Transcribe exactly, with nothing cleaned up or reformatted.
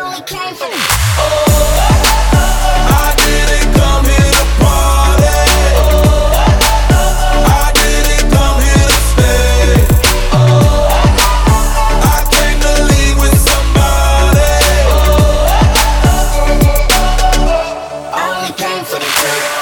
only came for the I didn't come here to party. I didn't come here to stay. I came to leave with somebody. I only came for the